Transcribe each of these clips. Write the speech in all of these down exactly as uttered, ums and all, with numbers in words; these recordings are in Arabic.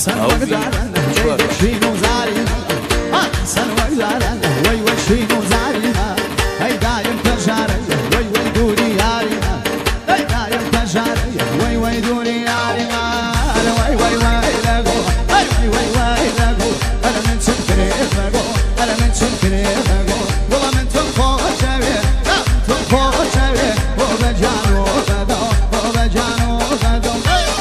حسن وقدارن وي شينو زارينا حسن وقدارن وي وي شينو زارينا هاي دايم تجاري وي وي دوري يارينا هاي دايم تجاري وي وي دوري يارينا وي وي وي لغو هاي وي وي وي لغو انا من تنكري لغو انا من تنكري لغو والله من تنفوق شوي لا من تنفوق شوي وبجانو غدو وبجانو غدو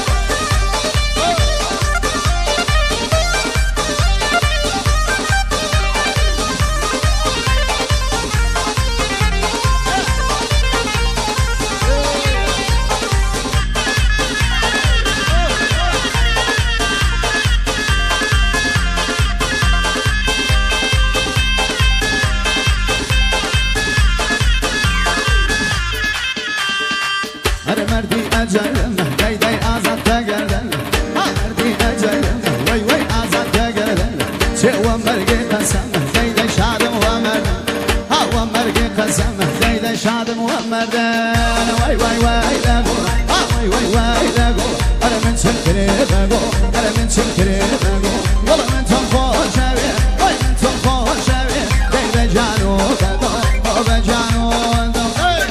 مردي أجل داي داي آزاد تقردن مردي أجل وي وي آزاد تقردن شيء ومرقي قسم داي داي شادم ومردن ها ومرقي قسم داي داي شادم ومردن وي وي وي لغو ها وي وي وي لغو أنا من شنكري لغو أنا من شنكري لغو والله من تنفو شوي وي من تنفو شوي داي داي جانو غدو وبجانو غدو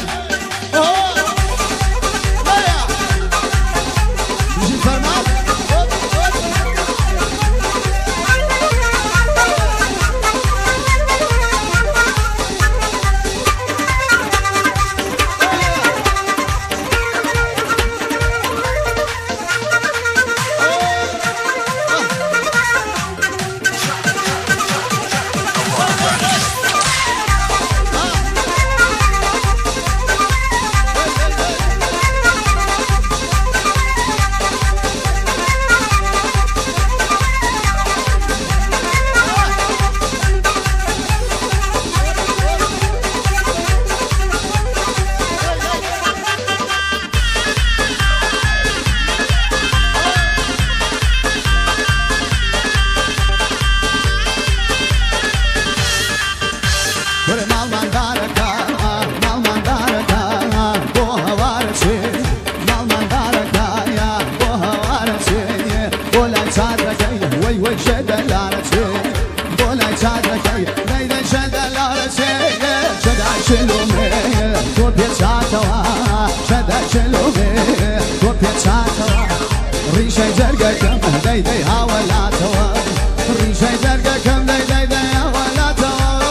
ريشة زرقاء كم داي داي هاولا توا ريشة زرقاء كم داي داي داي هاولا توا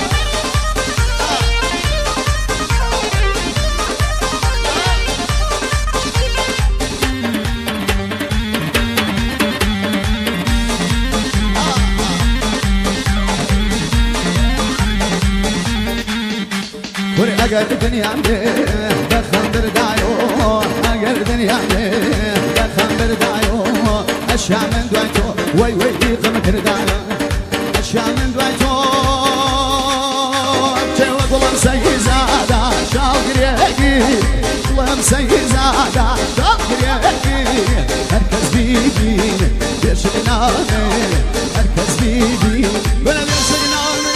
وري أقل الدنيا دخل بردايو أقل الدنيا أشياء من دويتو وي وي يقم كردانا أشياء من دويتو جوا قلم سيزادا شاو قريقي قلم سيزادا شاو قريقي هركز بيدين يشغناني هركز بيدين ولا يشغناني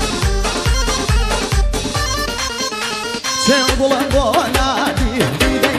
Sen bulan bu nadi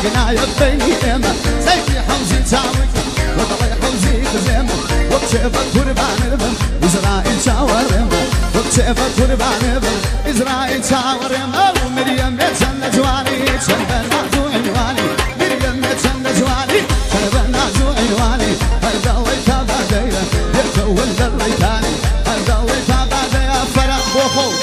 يقنا يبيني اما زي حوزي تعوك وضلي حوزي خزيمة وبشيفة قربان ربم إزرائيل شاورما وبشيفة قربان ربم إزرائيل شاورما ومريم يتشن جواني شنبنا زو عنواني مريم يتشن جواني شنبنا زو عنواني هالضلي تابع ديرا يتول للريتاني هالضلي تابع ديرا فرق بوخو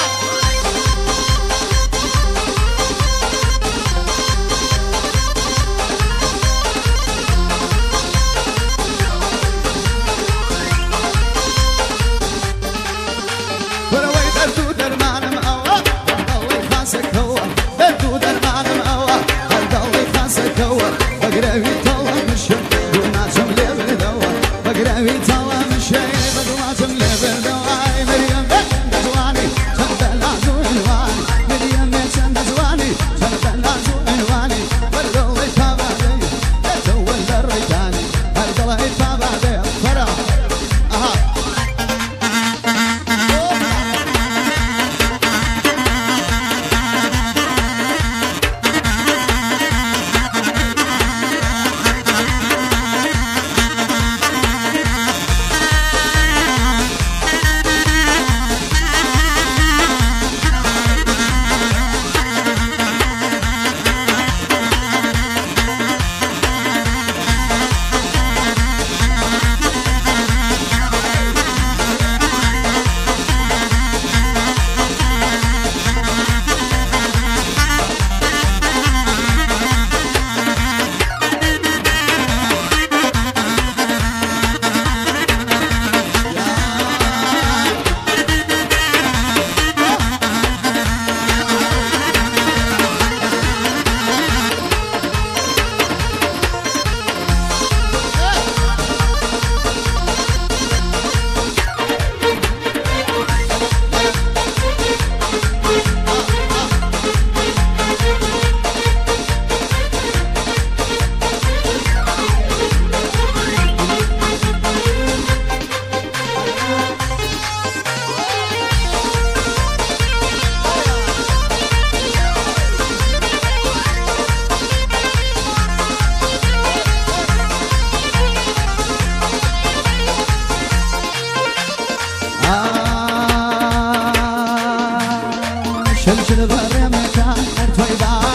شلشل برم كان ارتوي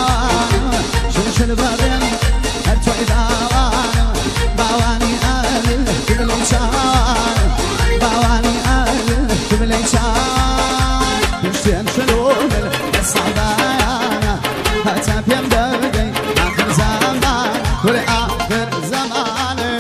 باوان شلشل برم ارتوي باوان باواني آل كبليشان باواني آل كبليشان بشتين شلون الصعبان هتا بيم درقي آخر زمان كل آخر زمان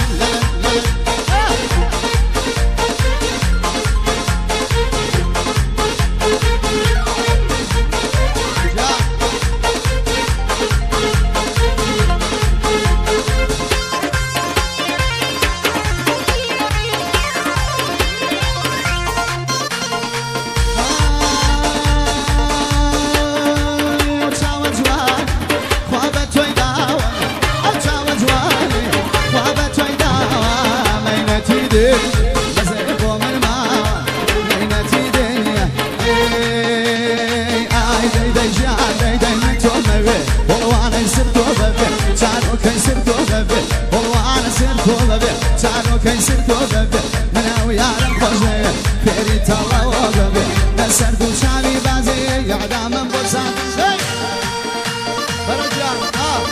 كان سرتو بابي انا ويا الخوزي فيري تلا وبابي سردو شعبي بازي يعدا من بوسان فرجع اه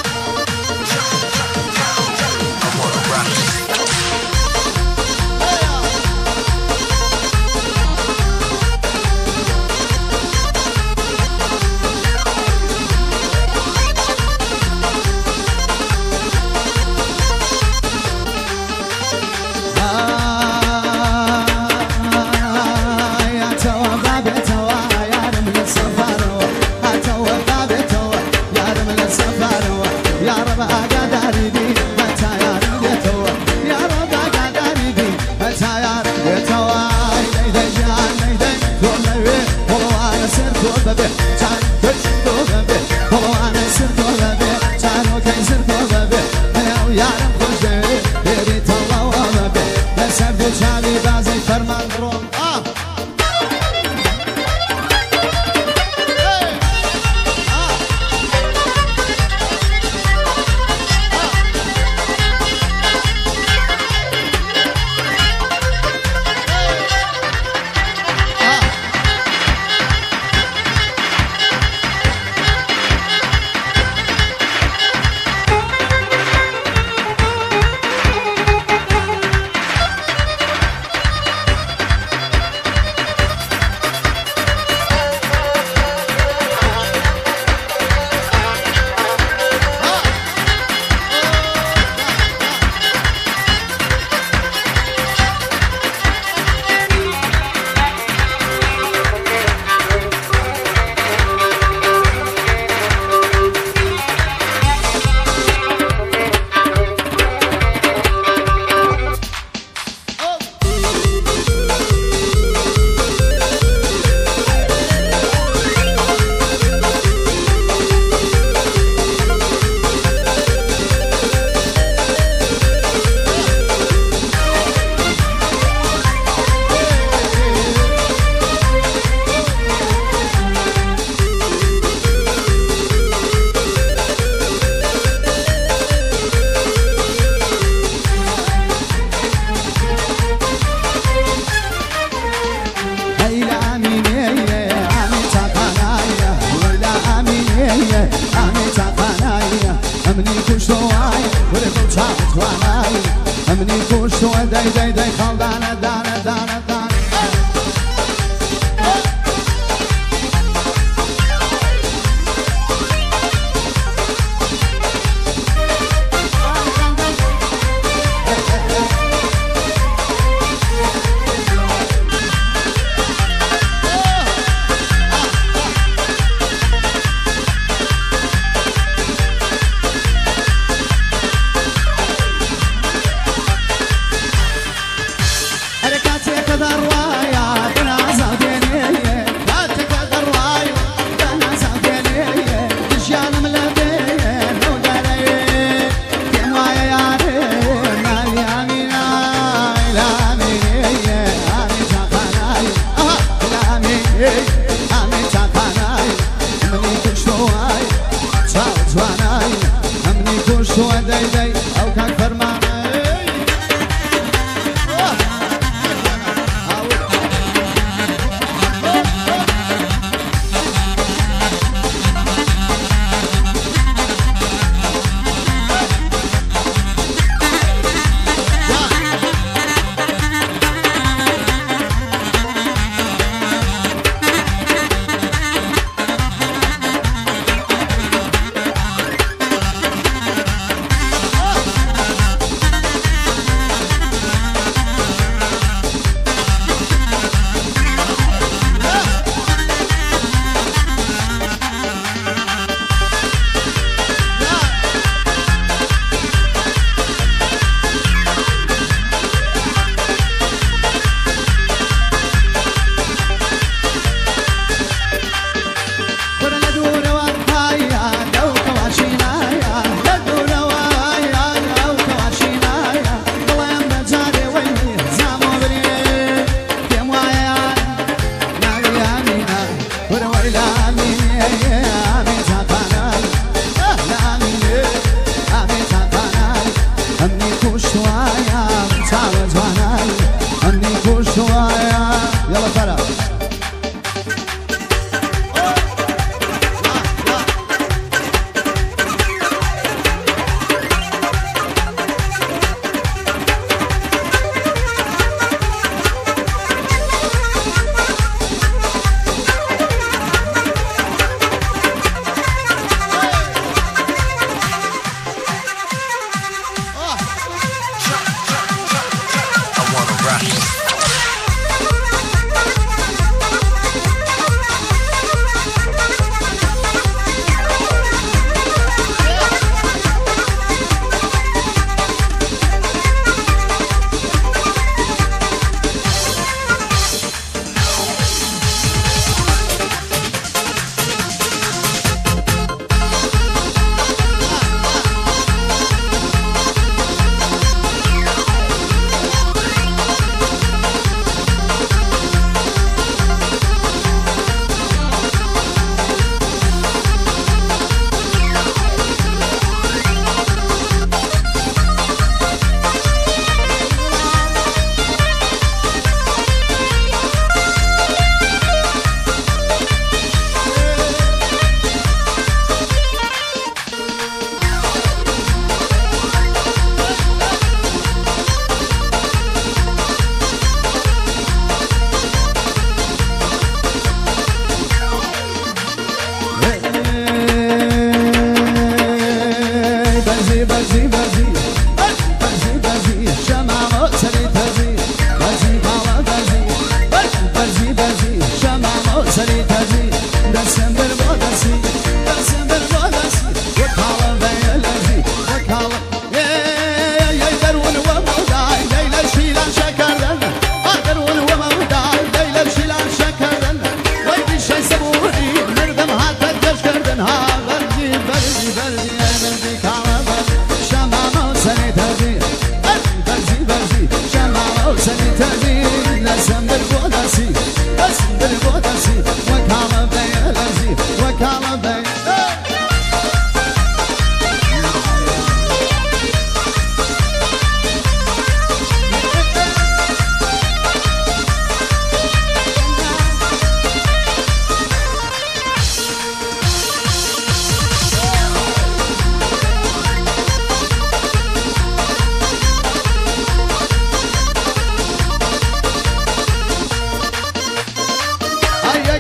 توانای امنی کوشت و دای دای دای خالدانه دانه دانه دانه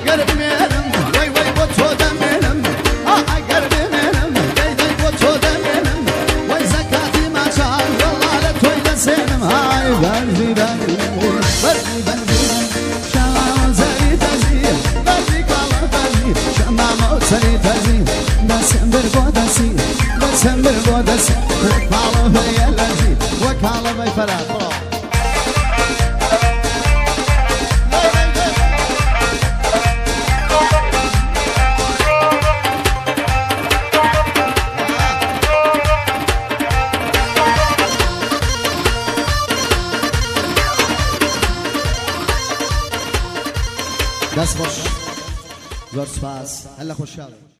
اگر بمینم وای وای با تو دمینم اگر بمینم دی دی با تو دمینم وای زکاتی ما چار والله توی دسینم های برزی برزی برزی برزی شام زری تزی برزی کالا برزی شام زری تزی دسم بر بودسی دسم بر بودسی کالا بیالزی و کالا بی فرات دست باش زور سپاس هلا خوشحال